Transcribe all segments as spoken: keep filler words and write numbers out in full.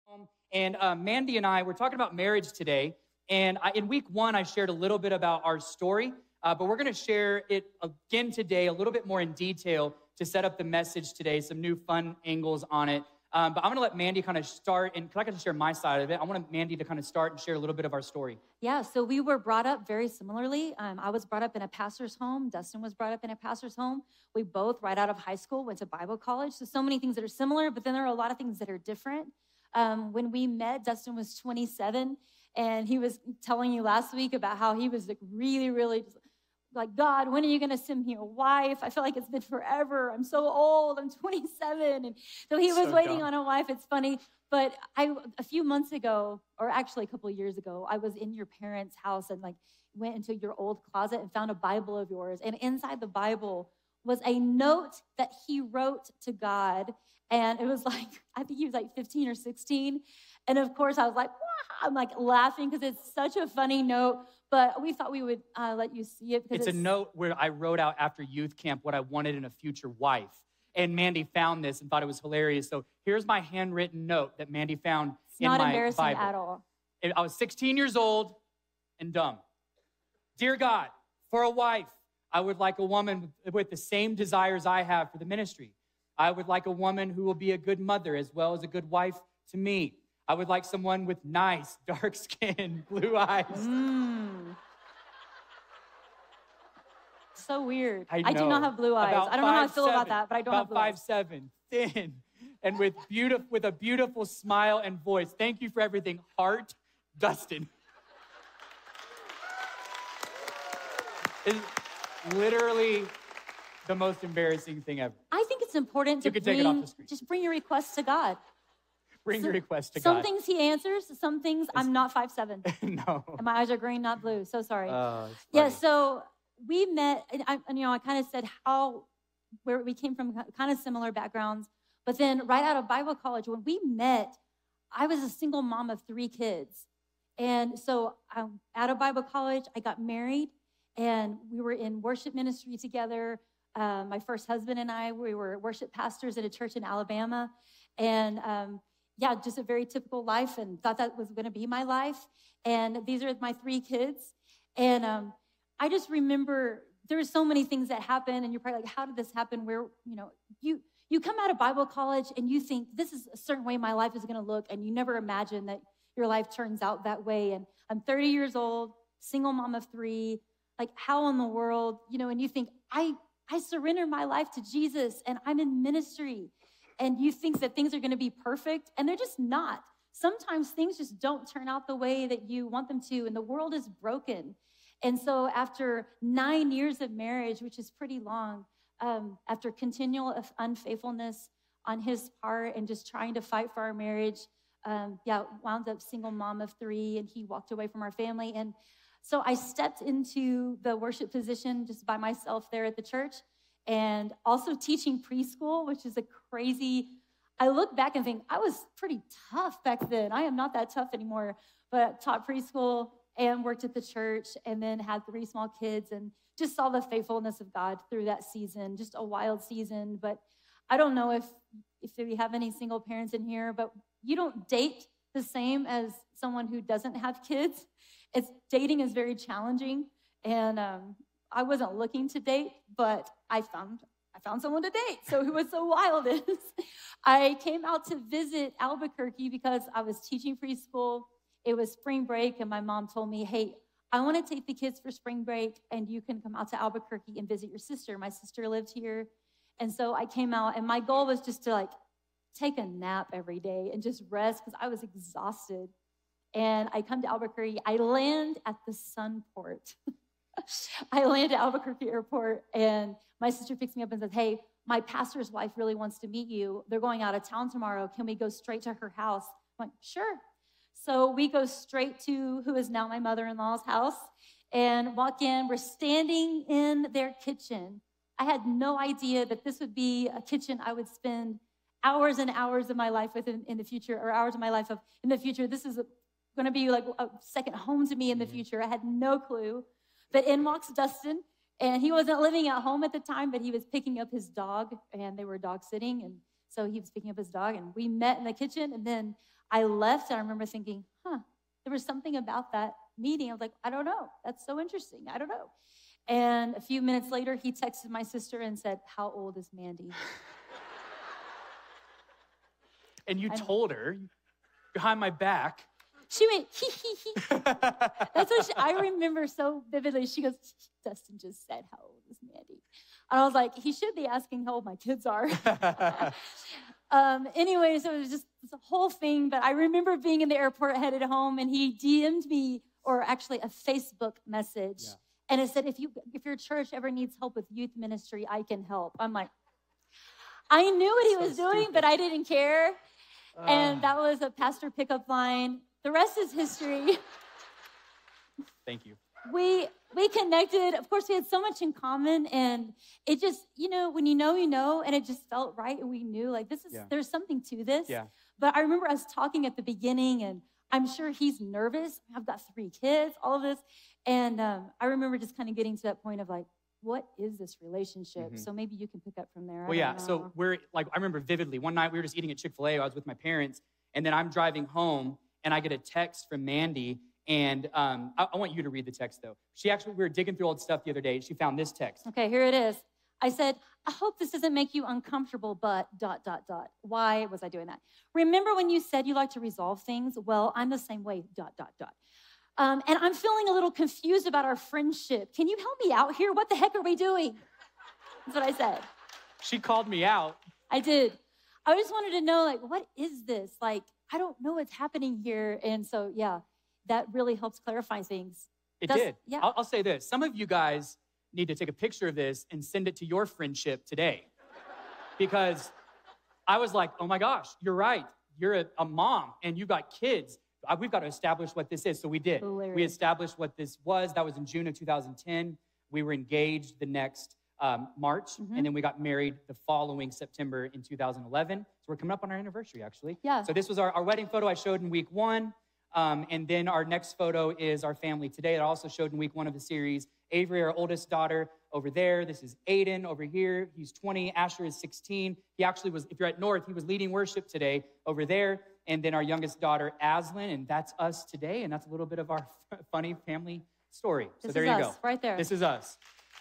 home. And uh, Mandy and I, we're talking about marriage today. And I, in week one, I shared a little bit about our story, uh, but we're going to share it again today, a little bit more in detail to set up the message today, some new fun angles on it. Um, but I'm going to let Mandy kind of start, and because I can share my side of it, I want Mandy to kind of start and share a little bit of our story. Yeah, so we were brought up very similarly. Um, I was brought up in a pastor's home. Dustin was brought up in a pastor's home. We both, right out of high school, went to Bible college. So, so many things that are similar, but then there are a lot of things that are different. Um, when we met, Dustin was twenty-seven, and he was telling you last week about how he was like really, really just like, God, when are you going to send me a wife? I feel like it's been forever. I'm so old. I'm twenty-seven. And so he was So waiting dumb. on a wife. It's funny. But I, a few months ago, or actually a couple of years ago, I was in your parents' house and like went into your old closet and found a Bible of yours. And inside the Bible was a note that he wrote to God. And it was like, I think he was like fifteen or sixteen. And of course I was like, Wah! I'm like laughing because it's such a funny note. But we thought we would uh, let you see it. It's, it's a note where I wrote out after youth camp what I wanted in a future wife. And Mandy found this and thought it was hilarious. So here's my handwritten note that Mandy found it's in not my embarrassing Bible. at all. I was sixteen years old and dumb. Dear God, for a wife, I would like a woman with, with the same desires I have for the ministry. I would like a woman who will be a good mother as well as a good wife to me. I would like someone with nice, dark skin, blue eyes. Mm. So weird. I, I do not have blue eyes. About I don't know how I five, feel seven, about that, but I don't have about blue five, eyes. seven, thin, and with beautiful, with a beautiful smile and voice. Thank you for everything, Heart, Dustin. It's literally the most embarrassing thing ever. I think it's important to You can take it bring, off the screen. just bring your requests to God. Bring So- your request to Some God. things he answers, some things I'm not five seven. No. And my eyes are green, not blue. So sorry. Oh, it's yeah, funny. so we met, and, I, and you know, I kind of said how, where we came from kind of similar backgrounds. But then right out of Bible college, when we met, I was a single mom of three kids. And so um, out of Bible college, I got married, and we were in worship ministry together. Um, my first husband and I, we were worship pastors at a church in Alabama. And um, yeah, just a very typical life, and thought that was going to be my life. And these are my three kids. And um, I just remember there's so many things that happen, and you're probably like, how did this happen? Where, you know, you you come out of Bible college and you think this is a certain way my life is going to look, and you never imagine that your life turns out that way. And I'm thirty years old, single mom of three. Like, how in the world, you know? And you think I I surrender my life to Jesus, and I'm in ministry. And you think that things are going to be perfect, and they're just not. Sometimes things just don't turn out the way that you want them to, and the world is broken. And so after nine years of marriage, which is pretty long, um, after continual unfaithfulness on his part and just trying to fight for our marriage, um, yeah, wound up single mom of three, and he walked away from our family. And so I stepped into the worship position just by myself there at the church, and also teaching preschool, which is a crazy, I look back and think, I was pretty tough back then. I am not that tough anymore, but I taught preschool and worked at the church, and then had three small kids, and just saw the faithfulness of God through that season, just a wild season. But I don't know if, if we have any single parents in here, but you don't date the same as someone who doesn't have kids. It's dating is very challenging, and um, I wasn't looking to date, but I found I found someone to date. So it was so wild is I came out to visit Albuquerque because I was teaching preschool. It was spring break, and my mom told me, hey, I want to take the kids for spring break, and you can come out to Albuquerque and visit your sister. My sister lived here. And so I came out, and my goal was just to like take a nap every day and just rest because I was exhausted. And I come to Albuquerque. I land at the Sunport. I land at Albuquerque Airport, and my sister picks me up and says, hey, my pastor's wife really wants to meet you. They're going out of town tomorrow. Can we go straight to her house? I'm like, sure. So we go straight to who is now my mother-in-law's house and walk in. We're standing in their kitchen. I had no idea that this would be a kitchen I would spend hours and hours of my life with in, in the future, or hours of my life of in the future. This is going to be like a second home to me in the future. I had no clue. But in walks Dustin, and he wasn't living at home at the time, but he was picking up his dog, and they were dog sitting, and so he was picking up his dog, and we met in the kitchen, and then I left and I remember thinking, huh, there was something about that meeting. I was like, I don't know. That's so interesting. I don't know. And a few minutes later, he texted my sister and said, how old is Mandy? And you I- told her behind my back. She went, hee, hee, hee. That's what she, I remember so vividly. She goes, Dustin just said, how old is Mandy? And I was like, he should be asking how old my kids are. um, anyway, so it was just this whole thing. But I remember being in the airport headed home, and he D M'd me, or actually a Facebook message. Yeah. And it said, if you if your church ever needs help with youth ministry, I can help. I'm like, I knew what he so was stupid. doing, but I didn't care. Uh. And that was a pastor pickup line. The rest is history. Thank you. We we connected. Of course, we had so much in common, and it just, you know, when you know, you know, and it just felt right, and we knew, like, this is, yeah. there's something to this. Yeah. But I remember us talking at the beginning, and I'm sure he's nervous. I've got three kids, all of this, and um, I remember just kind of getting to that point of, like, what is this relationship? Mm-hmm. So maybe you can pick up from there. Well, yeah, know. so we're, like, I remember vividly, one night we were just eating at Chick-fil-A, I was with my parents, and then I'm driving home, and I get a text from Mandy, and um, I, I want you to read the text, though. She actually, we were digging through old stuff the other day, and she found this text. Okay, here it is. I said, I hope this doesn't make you uncomfortable, but dot, dot, dot. Why was I doing that? Remember when you said you like to resolve things? Well, I'm the same way, dot, dot, dot. Um, and I'm feeling a little confused about our friendship. Can you help me out here? What the heck are we doing? That's what I said. She called me out. I did. I just wanted to know, like, what is this? Like, I don't know what's happening here. And so, yeah, that really helps clarify things. It Does, did. Yeah. I'll, I'll say this. Some of you guys need to take a picture of this and send it to your friendship today. Because I was like, oh my gosh, you're right. You're a, a mom and you've got kids. We've got to establish what this is. So we did. Hilarious. We established what this was. That was in June of two thousand ten. We were engaged the next um, March, mm-hmm. and then we got married the following September in two thousand eleven. So we're coming up on our anniversary, actually. Yeah. So this was our, our wedding photo I showed in week one. Um, and then our next photo is our family today. That also showed in week one of the series. Avery, our oldest daughter, over there. This is Aiden over here. He's twenty. Asher is sixteen. He actually was, if you're at North, he was leading worship today over there. And then our youngest daughter, Aslan, and that's us today. And that's a little bit of our f- funny family story. So this there is you us, go. Right there. This is us.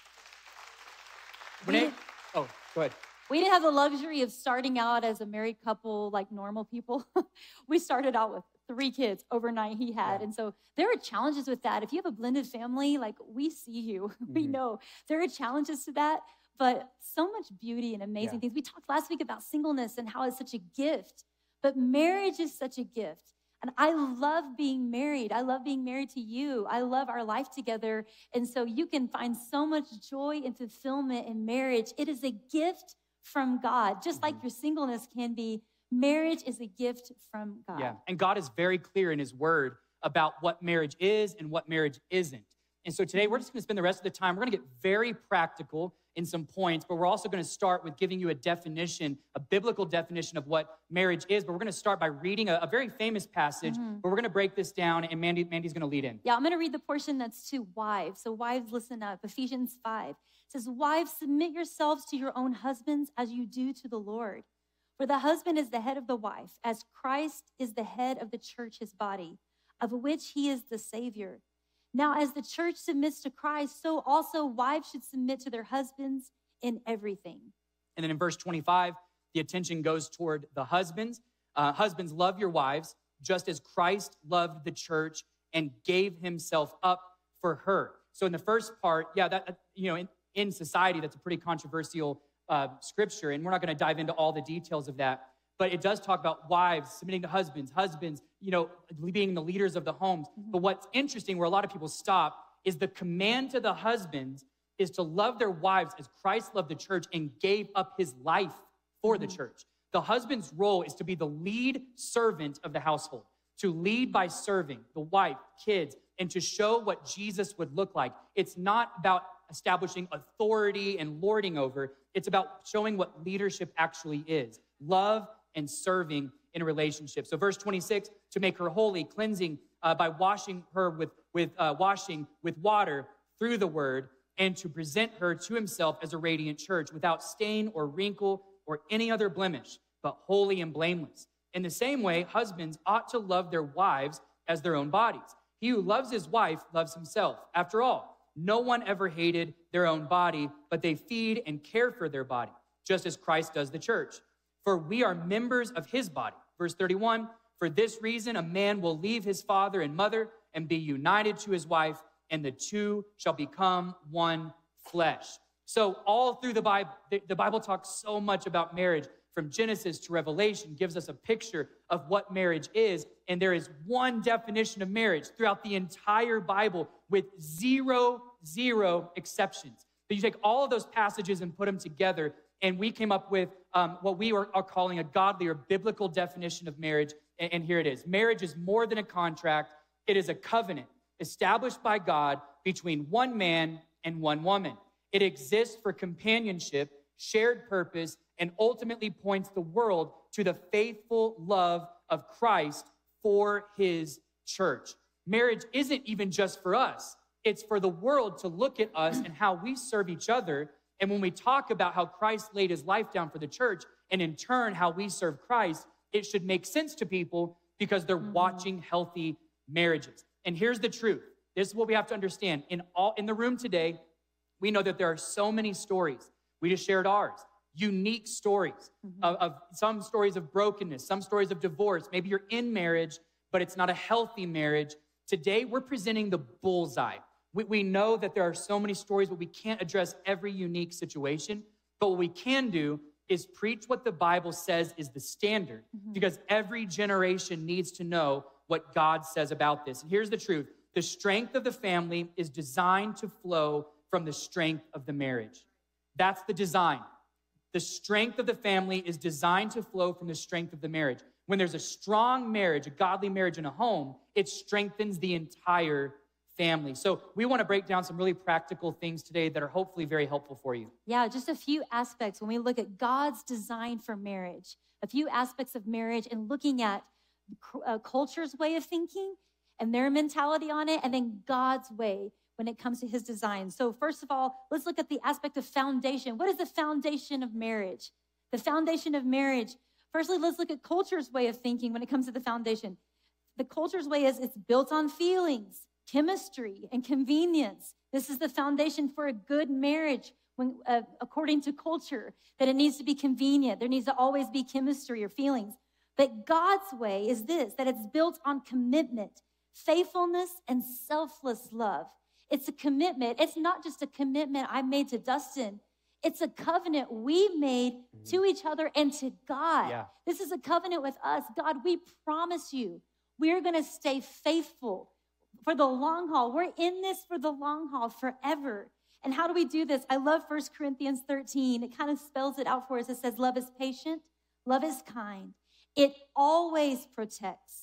We Renee? Oh, go ahead. We didn't have the luxury of starting out as a married couple like normal people. We started out with three kids overnight he had. Yeah. And so there are challenges with that. If you have a blended family, like, we see you. Mm-hmm. We know there are challenges to that, but so much beauty and amazing yeah. things. We talked last week about singleness and how it's such a gift, but marriage is such a gift. And I love being married. I love being married to you. I love our life together. And so you can find so much joy and fulfillment in marriage. It is a gift from God, just like your singleness can be. Marriage is a gift from God. Yeah, and God is very clear in his word about what marriage is and what marriage isn't. And so today we're just gonna spend the rest of the time, we're gonna get very practical in some points, but we're also gonna start with giving you a definition, a biblical definition of what marriage is. But we're gonna start by reading a, a very famous passage, mm-hmm. but we're gonna break this down, and Mandy, Mandy's gonna lead in. Yeah, I'm gonna read the portion that's to wives. So wives, listen up. Ephesians five. It says, wives, submit yourselves to your own husbands as you do to the Lord. For the husband is the head of the wife, as Christ is the head of the church, his body, of which he is the Savior. Now, as the church submits to Christ, so also wives should submit to their husbands in everything. And then in verse twenty-five, the attention goes toward the husbands. Uh, husbands, love your wives, just as Christ loved the church and gave himself up for her. So in the first part, yeah, that, you know, in, in society, that's a pretty controversial uh, scripture, and we're not going to dive into all the details of that. But it does talk about wives submitting to husbands, husbands, you know, being the leaders of the homes. Mm-hmm. But what's interesting, where a lot of people stop, is the command to the husbands is to love their wives as Christ loved the church and gave up his life for mm-hmm. the church. The husband's role is to be the lead servant of the household, to lead by serving the wife, kids, and to show what Jesus would look like. It's not about establishing authority and lording over. It's about showing what leadership actually is. Love and serving in a relationship. So verse twenty-six, to make her holy, cleansing uh, by washing her with, with uh, washing with water through the word, and to present her to himself as a radiant church without stain or wrinkle or any other blemish, but holy and blameless. In the same way, husbands ought to love their wives as their own bodies. He who loves his wife loves himself. After all, no one ever hated their own body, but they feed and care for their body, just as Christ does the church. For we are members of his body. Verse thirty-one, for this reason, a man will leave his father and mother and be united to his wife, and the two shall become one flesh. So all through the Bible, the Bible talks so much about marriage. From Genesis to Revelation gives us a picture of what marriage is. And there is one definition of marriage throughout the entire Bible with zero, zero exceptions. But you take all of those passages and put them together, and we came up with um, what we are, are calling a godly or biblical definition of marriage. And, and here it is. Marriage is more than a contract. It is a covenant established by God between one man and one woman. It exists for companionship, shared purpose, and ultimately points the world to the faithful love of Christ for his church. Marriage isn't even just for us. It's for the world to look at us and how we serve each other. And when we talk about how Christ laid his life down for the church, and in turn how we serve Christ, it should make sense to people because they're mm-hmm. watching healthy marriages. And here's the truth. This is what we have to understand. In all in the room today, we know that there are so many stories. We just shared ours. Unique stories mm-hmm. of, of some stories of brokenness, some stories of divorce. Maybe you're in marriage, but it's not a healthy marriage. Today, we're presenting the bullseye. We, we know that there are so many stories, but we can't address every unique situation. But what we can do is preach what the Bible says is the standard, mm-hmm. because every generation needs to know what God says about this. And here's the truth. The strength of the family is designed to flow from the strength of the marriage. That's the design. The strength of the family is designed to flow from the strength of the marriage. When there's a strong marriage, a godly marriage in a home, it strengthens the entire family. So we want to break down some really practical things today that are hopefully very helpful for you. Yeah, just a few aspects when we look at God's design for marriage, a few aspects of marriage and looking at a culture's way of thinking and their mentality on it, and then God's way when it comes to his design. So first of all, let's look at the aspect of foundation. What is the foundation of marriage? The foundation of marriage. Firstly, let's look at culture's way of thinking when it comes to the foundation. The culture's way is it's built on feelings, chemistry, and convenience. This is the foundation for a good marriage when, uh, according to culture, that it needs to be convenient. There needs to always be chemistry or feelings. But God's way is this, that it's built on commitment, faithfulness, and selfless love. It's a commitment. It's not just a commitment I made to Dustin. It's a covenant we made mm-hmm. to each other and to God. Yeah. This is a covenant with us. God, we promise you, we're going to stay faithful for the long haul. We're in this for the long haul forever. And how do we do this? I love First Corinthians thirteen. It kind of spells it out for us. It says, love is patient. Love is kind. It always protects,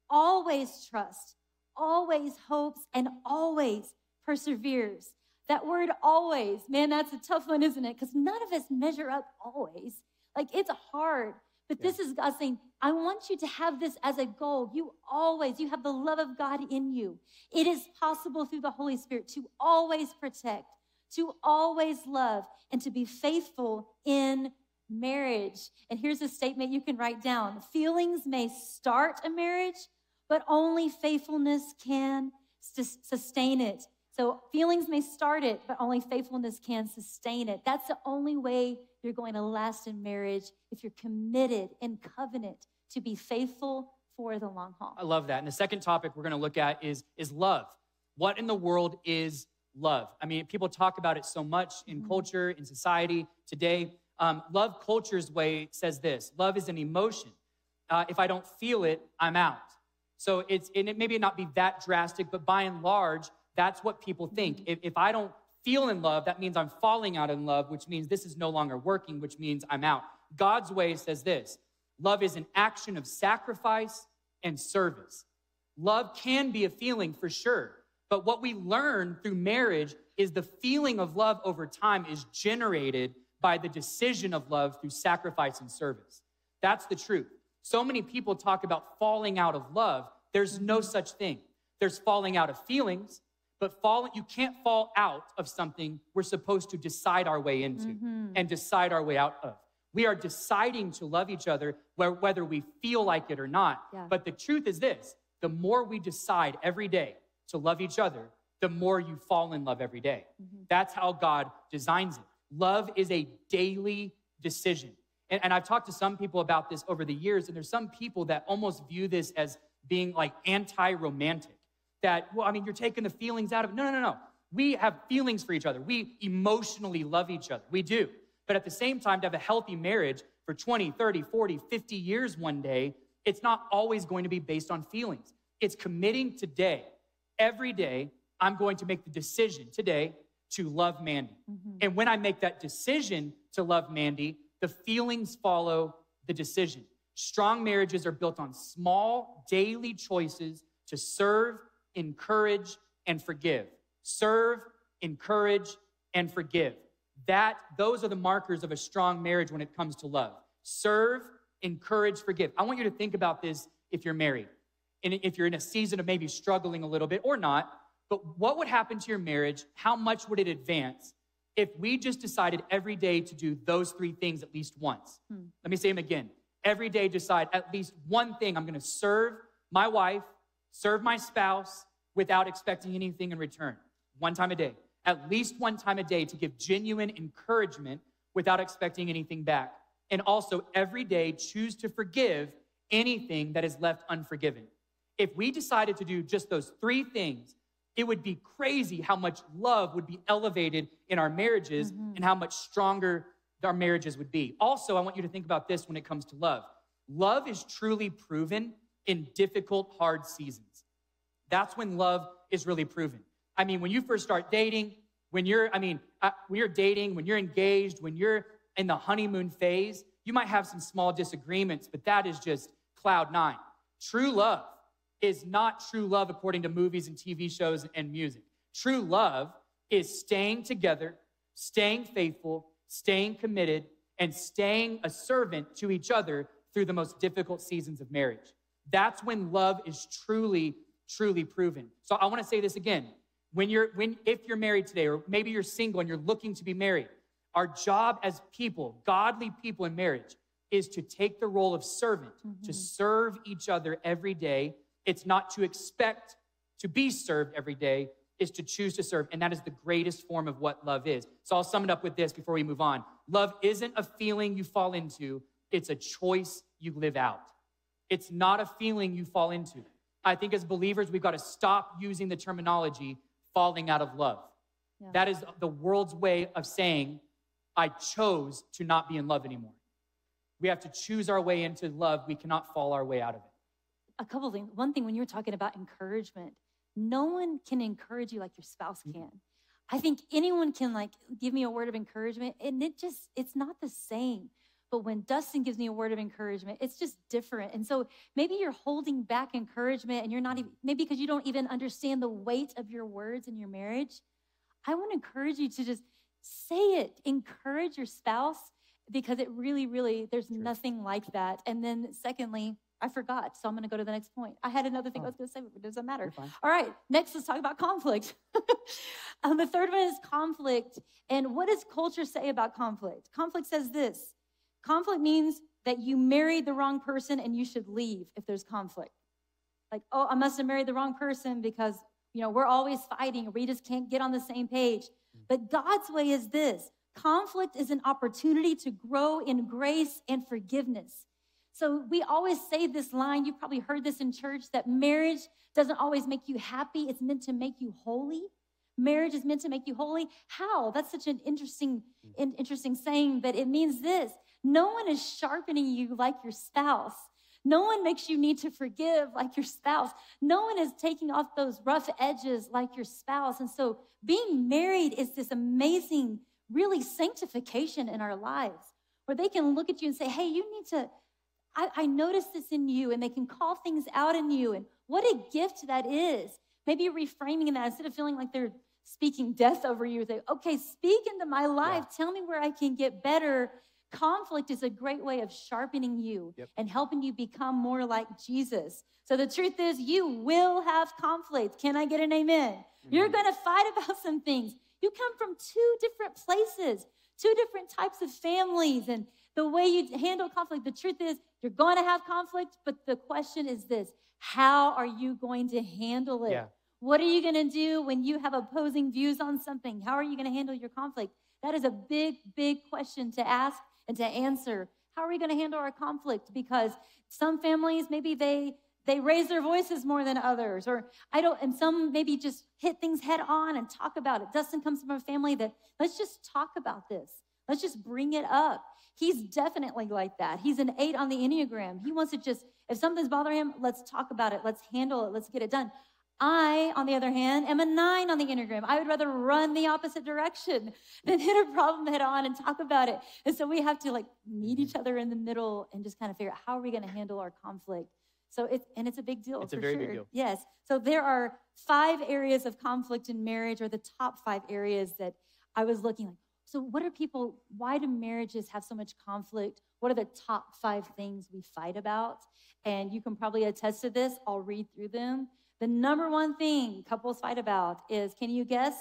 always trusts, always hopes, and always perseveres. That word always, man, that's a tough one, isn't it? Because none of us measure up always. Like, it's hard. But yeah. This is God saying, I want you to have this as a goal. You always, you have the love of God in you. It is possible through the Holy Spirit to always protect, to always love, and to be faithful in marriage. And here's a statement you can write down. Feelings may start a marriage, but only faithfulness can sustain it. So feelings may start it, but only faithfulness can sustain it. That's the only way you're going to last in marriage, if you're committed in covenant to be faithful for the long haul. I love that. And the second topic we're going to look at is, is love. What in the world is love? I mean, people talk about it so much in mm-hmm. culture, in society today. Um, love culture's way says this: love is an emotion. Uh, if I don't feel it, I'm out. So it's, and it maybe not be that drastic, but by and large, that's what people think. If, if I don't feel in love, that means I'm falling out in love, which means this is no longer working, which means I'm out. God's way says this: love is an action of sacrifice and service. Love can be a feeling for sure, but what we learn through marriage is the feeling of love over time is generated by the decision of love through sacrifice and service. That's the truth. So many people talk about falling out of love. There's no such thing. There's falling out of feelings, but fall, you can't fall out of something we're supposed to decide our way into mm-hmm. and decide our way out of. We are deciding to love each other whether we feel like it or not. Yeah. But the truth is this, the more we decide every day to love each other, the more you fall in love every day. Mm-hmm. That's how God designs it. Love is a daily decision. And, and I've talked to some people about this over the years, and there's some people that almost view this as being like anti-romantic. That, well, I mean, you're taking the feelings out of it. No, no, no, no. We have feelings for each other. We emotionally love each other. We do. But at the same time, to have a healthy marriage for twenty, thirty, forty, fifty years one day, it's not always going to be based on feelings. It's committing today, every day, I'm going to make the decision today to love Mandy. Mm-hmm. And when I make that decision to love Mandy, the feelings follow the decision. Strong marriages are built on small daily choices to serve, encourage, and forgive. Serve, encourage, and forgive. That, those are the markers of a strong marriage when it comes to love. Serve, encourage, forgive. I want you to think about this if you're married. And if you're in a season of maybe struggling a little bit or not, but what would happen to your marriage? How much would it advance if we just decided every day to do those three things at least once? Hmm. Let me say them again. Every day decide at least one thing. I'm going to serve my wife, serve my spouse without expecting anything in return. One time a day. At least one time a day to give genuine encouragement without expecting anything back. And also every day choose to forgive anything that is left unforgiven. If we decided to do just those three things, it would be crazy how much love would be elevated in our marriages mm-hmm. and how much stronger our marriages would be. Also, I want you to think about this when it comes to love. Love is truly proven in difficult, hard seasons. That's when love is really proven. I mean, when you first start dating, when you're, I mean, uh, when you're dating, when you're engaged, when you're in the honeymoon phase, you might have some small disagreements, but that is just cloud nine. True love is not true love according to movies and T V shows and music. True love is staying together, staying faithful, staying committed, and staying a servant to each other through the most difficult seasons of marriage. That's when love is truly, truly proven. So I want to say this again. When you're, when, if you're married today, or maybe you're single and you're looking to be married, our job as people, godly people in marriage, is to take the role of servant, mm-hmm. to serve each other every day. It's not to expect to be served every day, it's to choose to serve. And that is the greatest form of what love is. So I'll sum it up with this before we move on. Love isn't a feeling you fall into, it's a choice you live out. It's not a feeling you fall into. I think as believers, we've got to stop using the terminology falling out of love. Yeah. That is the world's way of saying, I chose to not be in love anymore. We have to choose our way into love. We cannot fall our way out of it. A couple of things. One thing, when you were talking about encouragement, no one can encourage you like your spouse can. I think anyone can like give me a word of encouragement, and it just, it's not the same. But when Dustin gives me a word of encouragement, it's just different. And so maybe you're holding back encouragement and you're not even, maybe because you don't even understand the weight of your words in your marriage. I want to encourage you to just say it. Encourage your spouse, because it really, really, there's True. Nothing like that. And then secondly, I forgot, so I'm going to go to the next point. I had another thing oh. I was going to say, but it doesn't matter. All right, next, let's talk about conflict. um, the third one is conflict. And what does culture say about conflict? Conflict says this. Conflict means that you married the wrong person and you should leave if there's conflict. Like, oh, I must have married the wrong person because, you know, we're always fighting or we just can't get on the same page. But God's way is this. Conflict is an opportunity to grow in grace and forgiveness. So we always say this line, you've probably heard this in church, that marriage doesn't always make you happy. It's meant to make you holy. Marriage is meant to make you holy. How? That's such an interesting, interesting saying, but it means this. No one is sharpening you like your spouse. No one makes you need to forgive like your spouse. No one is taking off those rough edges like your spouse. And so being married is this amazing, really sanctification in our lives where they can look at you and say, hey, you need to, I, I noticed this in you, and they can call things out in you. And what a gift that is. Maybe you're reframing that instead of feeling like they're speaking death over you. Say, okay, speak into my life. Yeah. Tell me where I can get better. Conflict is a great way of sharpening you yep. and helping you become more like Jesus. So the truth is, you will have conflict. Can I get an amen? amen. You're going to fight about some things. You come from two different places, two different types of families, and The way you handle conflict, the truth is you're going to have conflict, but the question is this: how are you going to handle it? Yeah. What are you going to do when you have opposing views on something? How are you going to handle your conflict? That is a big, big question to ask and to answer. How are we going to handle our conflict? Because some families, maybe they they raise their voices more than others, or I don't, and some maybe just hit things head on and talk about it. Dustin comes from a family that, let's just talk about this. Let's just bring it up. He's definitely like that. He's an eight on the Enneagram. He wants to just, if something's bothering him, let's talk about it. Let's handle it. Let's get it done. I, on the other hand, am a nine on the Enneagram. I would rather run the opposite direction than hit a problem head on and talk about it. And so we have to like meet each other in the middle and just kind of figure out how are we going to handle our conflict. So it's, and it's a big deal. It's a for very sure. big deal. Yes. So there are five areas of conflict in marriage, or the top five areas that I was looking like. So what are people, why do marriages have so much conflict? What are the top five things we fight about? And you can probably attest to this. I'll read through them. The number one thing couples fight about is, can you guess?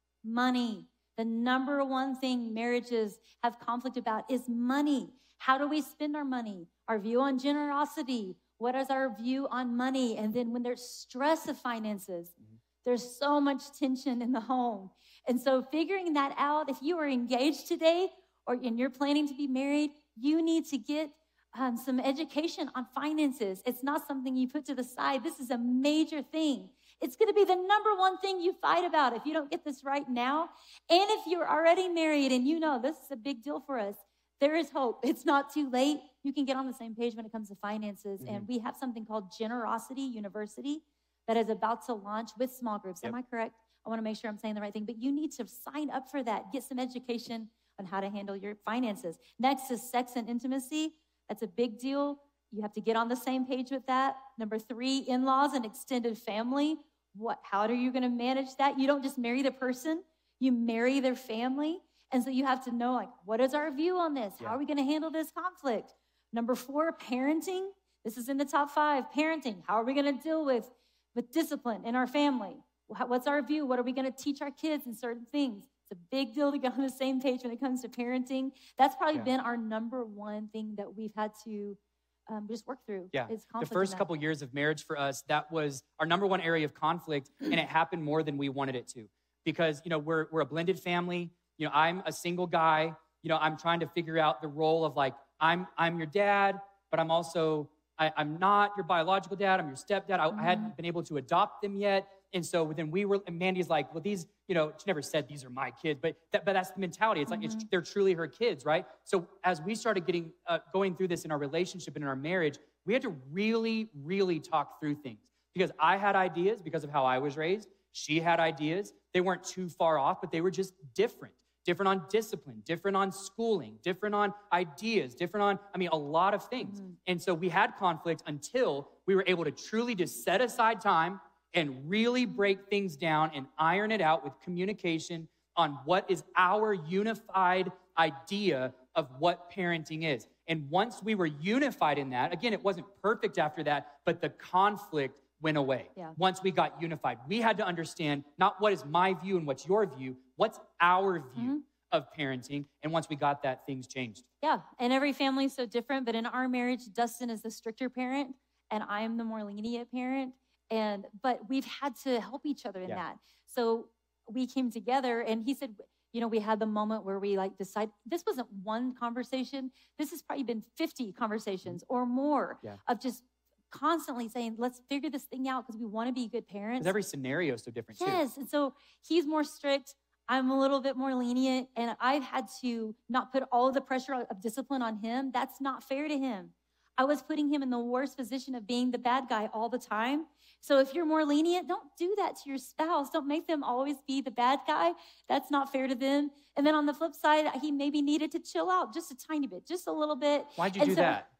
Money. The number one thing marriages have conflict about is money. How do we spend our money? Our view on generosity. What is our view on money? And then when there's stress of finances, mm-hmm. there's so much tension in the home. And so figuring that out, if you are engaged today or and you're planning to be married, you need to get um, some education on finances. It's not something you put to the side. This is a major thing. It's going to be the number one thing you fight about if you don't get this right now. And if you're already married and you know this is a big deal for us, there is hope. It's not too late. You can get on the same page when it comes to finances. Mm-hmm. And we have something called Generosity University that is about to launch with small groups. Yep. Am I correct? I want to make sure I'm saying the right thing. But you need to sign up for that. Get some education on how to handle your finances. Next is sex and intimacy. That's a big deal. You have to get on the same page with that. Number three, in-laws and extended family. What? How are you going to manage that? You don't just marry the person. You marry their family. And so you have to know, like, what is our view on this? Yeah. How are we going to handle this conflict? Number four, parenting. This is in the top five. Parenting. How are we going to deal with, with discipline in our family? What's our view? What are we going to teach our kids in certain things? It's a big deal to get on the same page when it comes to parenting. That's probably yeah. been our number one thing that we've had to um, just work through. Yeah, the first couple years of marriage for us, that was our number one area of conflict, and it happened more than we wanted it to. Because, you know, we're we're a blended family. You know, I'm a single guy. You know, I'm trying to figure out the role of like, I'm I'm your dad, but I'm also, I, I'm not your biological dad. I'm your stepdad. I, mm-hmm. I hadn't been able to adopt them yet. And so then we were, and Mandy's like, well, these, you know, she never said these are my kids, but that, but that's the mentality. It's like, mm-hmm. it's, they're truly her kids, right? So as we started getting, uh, going through this in our relationship and in our marriage, we had to really, really talk through things. Because I had ideas because of how I was raised. She had ideas. They weren't too far off, but they were just different. Different on discipline, different on schooling, different on ideas, different on, I mean, a lot of things. Mm-hmm. And so we had conflict until we were able to truly just set aside time and really break things down and iron it out with communication on what is our unified idea of what parenting is. And once we were unified in that, again, it wasn't perfect after that, but the conflict went away. Yeah. Once we got unified, we had to understand not what is my view and what's your view, what's our view mm-hmm. of parenting. And once we got that, things changed. Yeah, and every family is so different, but in our marriage, Dustin is the stricter parent, and I am the more lenient parent. And but we've had to help each other in yeah. that. So we came together, and he said, you know, we had the moment where we like decide. This wasn't one conversation. This has probably been fifty conversations mm-hmm. or more yeah. of just constantly saying, let's figure this thing out because we want to be good parents. Because every scenario is so different yes. too. Yes, and so he's more strict. I'm a little bit more lenient, and I've had to not put all of the pressure of discipline on him. That's not fair to him. I was putting him in the worst position of being the bad guy all the time. So if you're more lenient, don't do that to your spouse. Don't make them always be the bad guy. That's not fair to them. And then on the flip side, he maybe needed to chill out just a tiny bit, just a little bit. Why'd you and do so, that?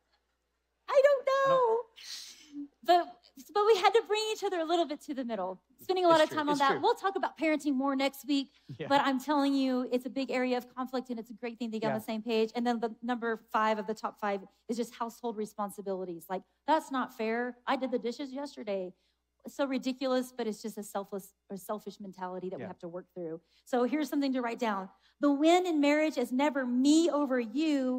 I don't know. I don't... But but we had to bring each other a little bit to the middle. Spending a lot it's of time true. on it's that. True. We'll talk about parenting more next week. Yeah. But I'm telling you, it's a big area of conflict, and it's a great thing to get yeah. on the same page. And then the number five of the top five is just household responsibilities. Like, that's not fair. I did the dishes yesterday. It's so ridiculous, but it's just a selfless or selfish mentality that yeah. we have to work through. So here's something to write down. The win in marriage is never me over you, but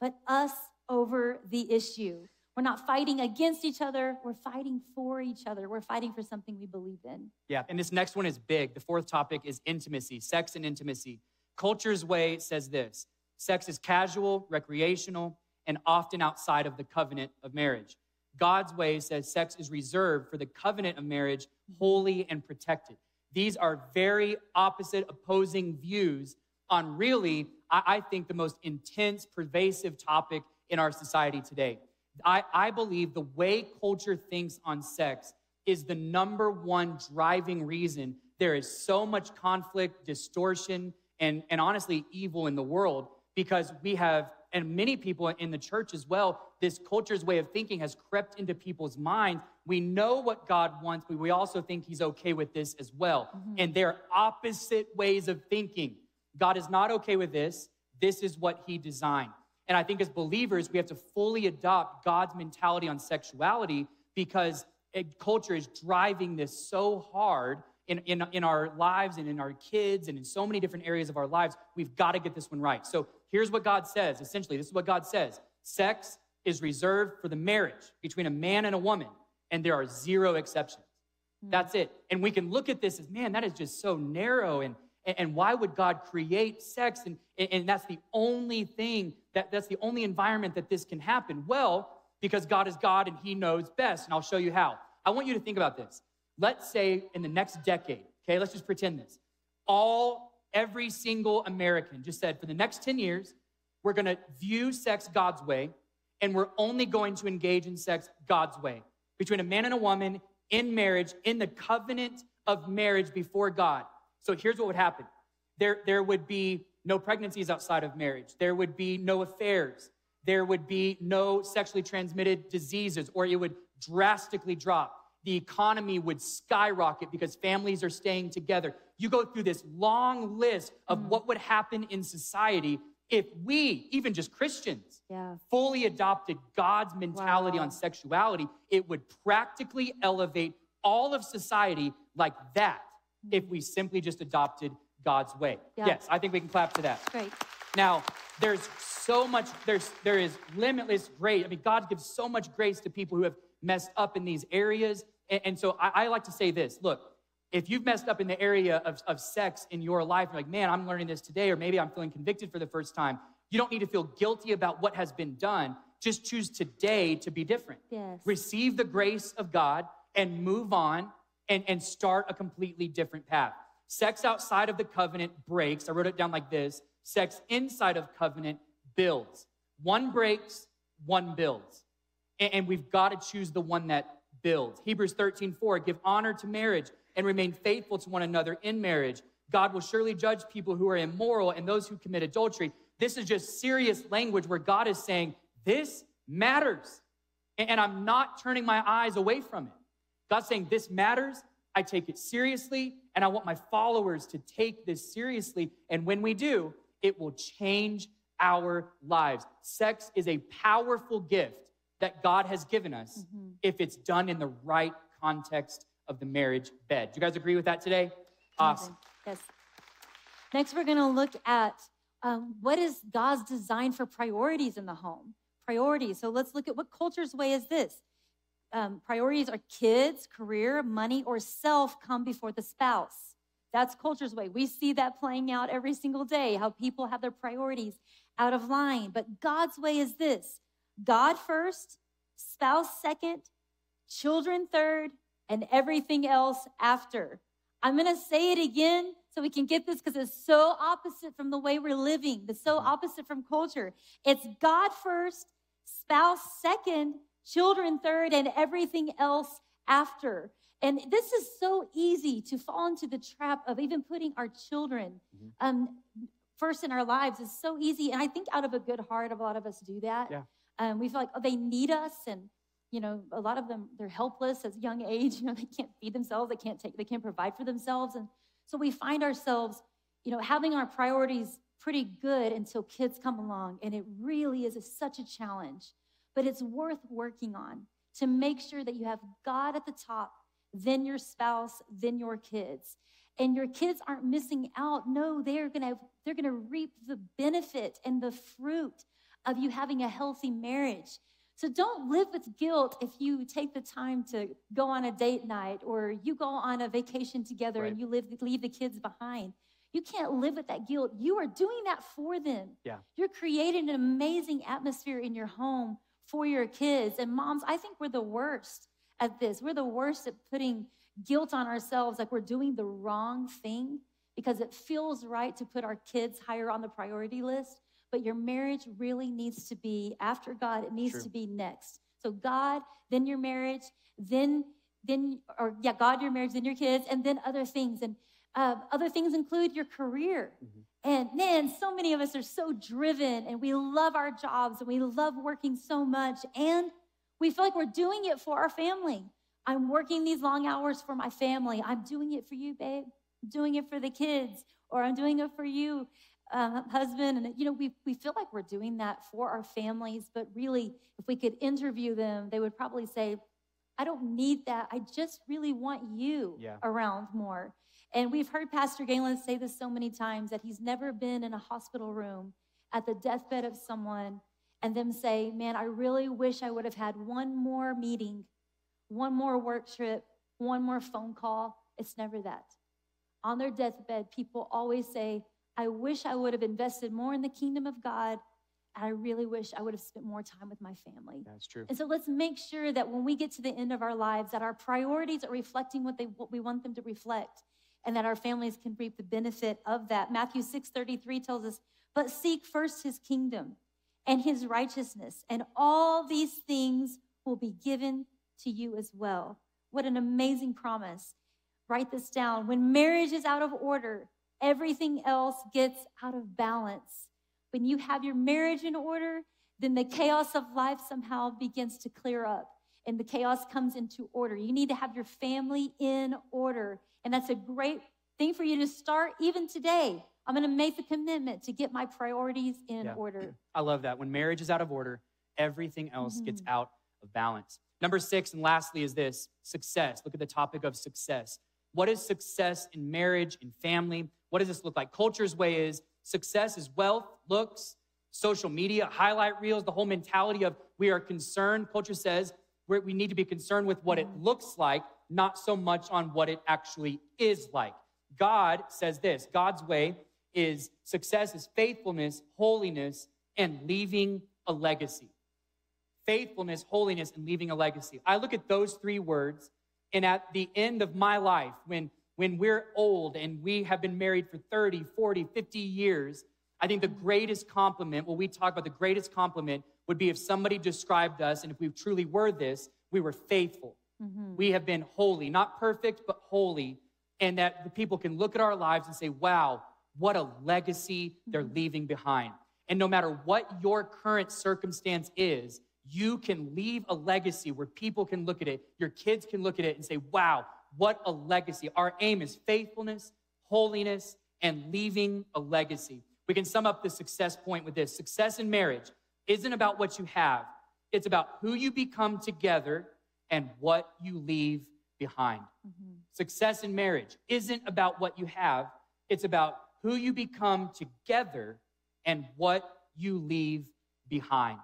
but us over the issue. We're not fighting against each other. We're fighting for each other. We're fighting for something we believe in. Yeah, and this next one is big. The fourth topic is intimacy, sex and intimacy. Culture's way says this: sex is casual, recreational, and often outside of the covenant of marriage. God's way says sex is reserved for the covenant of marriage, holy and protected. These are very opposite, opposing views on really, I, I think, the most intense, pervasive topic in our society today. I, I believe the way culture thinks on sex is the number one driving reason there is so much conflict, distortion, and, and honestly, evil in the world, because we have, and many people in the church as well, this culture's way of thinking has crept into people's minds. We know what God wants, but we also think he's okay with this as well. Mm-hmm. And they're opposite ways of thinking. God is not okay with this. This is what he designed. And I think as believers, we have to fully adopt God's mentality on sexuality, because it, culture is driving this so hard in, in, in our lives and in our kids and in so many different areas of our lives. We've got to get this one right. So here's what God says. Essentially, this is what God says. Sex is reserved for the marriage between a man and a woman, and there are zero exceptions. Mm-hmm. That's it. And we can look at this as, man, that is just so narrow, and And why would God create sex? And, and that's the only thing, that, that's the only environment that this can happen. Well, because God is God and he knows best. And I'll show you how. I want you to think about this. Let's say in the next decade, okay, let's just pretend this. All, every single American just said, for the next ten years, we're going to view sex God's way, and we're only going to engage in sex God's way. Between a man and a woman, in marriage, in the covenant of marriage before God. So here's what would happen. There, there would be no pregnancies outside of marriage. There would be no affairs. There would be no sexually transmitted diseases, or it would drastically drop. The economy would skyrocket because families are staying together. You go through this long list of mm. what would happen in society if we, even just Christians, yeah. fully adopted God's mentality wow. on sexuality. It would practically elevate all of society like that. If we simply just adopted God's way. Yeah. Yes, I think we can clap to that. Great. Now, there's so much, there's, there is limitless grace. I mean, God gives so much grace to people who have messed up in these areas. And, and so I, I like to say this, look, if you've messed up in the area of, of sex in your life, you're like, man, I'm learning this today, or maybe I'm feeling convicted for the first time. You don't need to feel guilty about what has been done. Just choose today to be different. Yes. Receive the grace of God and move on. And, and start a completely different path. Sex outside of the covenant breaks. I wrote it down like this. Sex inside of covenant builds. One breaks, one builds. And, and we've got to choose the one that builds. Hebrews thirteen four, give honor to marriage and remain faithful to one another in marriage. God will surely judge people who are immoral and those who commit adultery. This is just serious language where God is saying, this matters. And, and I'm not turning my eyes away from it. God's saying, this matters, I take it seriously, and I want my followers to take this seriously. And when we do, it will change our lives. Sex is a powerful gift that God has given us mm-hmm. if it's done in the right context of the marriage bed. Do you guys agree with that today? Awesome. Yes. Next, we're going to look at um, what is God's design for priorities in the home. Priorities. So let's look at what culture's way is this. Um, priorities are kids, career, money, or self come before the spouse. That's culture's way. We see that playing out every single day, how people have their priorities out of line. But God's way is this: God first, spouse second, children third, and everything else after. I'm going to say it again so we can get this, because it's so opposite from the way we're living. It's so opposite from culture. It's God first, spouse second, children third, and everything else after. And this is so easy to fall into the trap of even putting our children mm-hmm. um, first in our lives. Is so easy. And I think out of a good heart, a lot of us do that. Yeah. Um, we feel like, oh, they need us. And, you know, a lot of them, they're helpless at a young age. You know, they can't feed themselves. They can't take, they can't provide for themselves. And so we find ourselves, you know, having our priorities pretty good until kids come along. And it really is a, such a challenge. But it's worth working on to make sure that you have God at the top, then your spouse, then your kids. And your kids aren't missing out. No, they're gonna they're gonna reap the benefit and the fruit of you having a healthy marriage. So don't live with guilt if you take the time to go on a date night or you go on a vacation together Right. and you live, leave the kids behind. You can't live with that guilt. You are doing that for them. Yeah. You're creating an amazing atmosphere in your home for your kids. And moms, I think we're the worst at this. We're the worst at putting guilt on ourselves like we're doing the wrong thing because it feels right to put our kids higher on the priority list. But your marriage really needs to be, after God, it needs True. to be next. So God, then your marriage, then, then, or yeah, God, your marriage, then your kids, and then other things. And uh, other things include your career. Mm-hmm. And man, so many of us are so driven and we love our jobs and we love working so much. And we feel like we're doing it for our family. I'm working these long hours for my family. I'm doing it for you, babe. I'm doing it for the kids, or I'm doing it for you, uh, husband. And, you know, we, we feel like we're doing that for our families, but really, if we could interview them, they would probably say, I don't need that. I just really want you Yeah. around more. And we've heard Pastor Galen say this so many times that he's never been in a hospital room at the deathbed of someone and them say, man, I really wish I would have had one more meeting, one more work trip, one more phone call. It's never that. On their deathbed, people always say, I wish I would have invested more in the kingdom of God, and I really wish I would have spent more time with my family. That's true. And so let's make sure that when we get to the end of our lives, that our priorities are reflecting what they what we want them to reflect, and that our families can reap the benefit of that. Matthew six thirty-three tells us, but seek first his kingdom and his righteousness, and all these things will be given to you as well. What an amazing promise. Write this down. When marriage is out of order, everything else gets out of balance. When you have your marriage in order, then the chaos of life somehow begins to clear up and the chaos comes into order. You need to have your family in order. And that's a great thing for you to start even today. I'm going to make the commitment to get my priorities in Yeah. order. I love that. When marriage is out of order, everything else Mm-hmm. gets out of balance. Number six, and lastly, is this success. Look at the topic of success. What is success in marriage, in family? What does this look like? Culture's way is success is wealth, looks, social media, highlight reels, the whole mentality of we are concerned. Culture says we're, we need to be concerned with what it looks like, not so much on what it actually is like. God says this. God's way is success is faithfulness, holiness, and leaving a legacy. Faithfulness, holiness, and leaving a legacy. I look at those three words, and at the end of my life, when, when we're old and we have been married for thirty, forty, fifty years, I think the greatest compliment, when we talk about the greatest compliment, would be if somebody described us, and if we truly were this, we were faithful. Mm-hmm. We have been holy, not perfect, but holy, and that the people can look at our lives and say, wow, what a legacy they're leaving behind. And no matter what your current circumstance is, you can leave a legacy where people can look at it, your kids can look at it and say, wow, what a legacy. Our aim is faithfulness, holiness, and leaving a legacy. We can sum up the success point with this. Success in marriage isn't about what you have. It's about who you become together and what you leave behind. Mm-hmm. Success in marriage isn't about what you have. It's about who you become together and what you leave behind.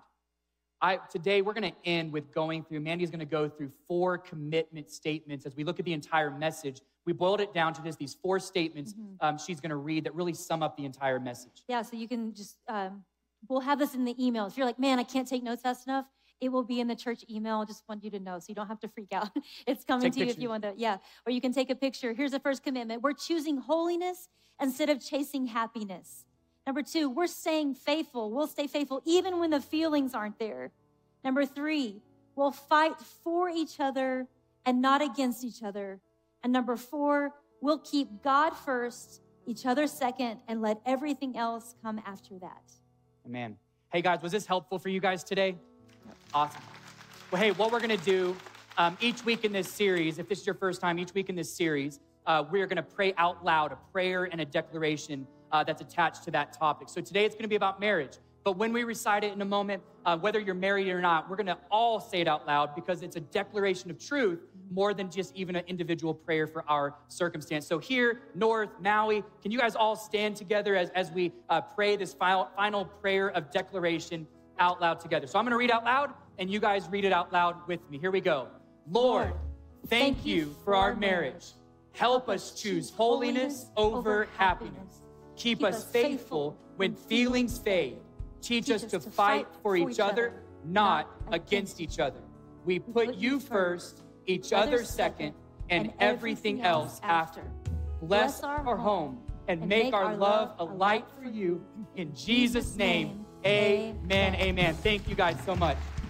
I, today, we're going to end with going through, Mandy's going to go through four commitment statements as we look at the entire message. We boiled it down to just these four statements Mm-hmm. um, she's going to read that really sum up the entire message. Yeah, so you can just, um, we'll have this in the email. If you're like, man, I can't take notes fast enough, it will be in the church email. I just want you to know so you don't have to freak out. It's coming Take to you pictures. if you want to, yeah. Or you can take a picture. Here's the first commitment. We're choosing holiness instead of chasing happiness. Number two, we're staying faithful. We'll stay faithful even when the feelings aren't there. Number three, we'll fight for each other and not against each other. And number four, we'll keep God first, each other second, and let everything else come after that. Amen. Hey, guys, was this helpful for you guys today? Awesome. Well, hey, what we're going to do um, each week in this series, if this is your first time, each week in this series, uh, we're going to pray out loud, a prayer and a declaration uh, that's attached to that topic. So today it's going to be about marriage. But when we recite it in a moment, uh, whether you're married or not, we're going to all say it out loud because it's a declaration of truth more than just even an individual prayer for our circumstance. So here, North, Maui, can you guys all stand together as, as we uh, pray this final, final prayer of declaration out loud together. So I'm going to read out loud, and you guys read it out loud with me. Here we go. Lord, thank you for our marriage. Help us choose holiness over happiness. Keep us faithful when feelings fade. Teach us to fight for each other, not against each other. We put you first, each other second, and everything else after. Bless our home and make our love a light for you. In Jesus' name, amen, amen. Thank you guys so much.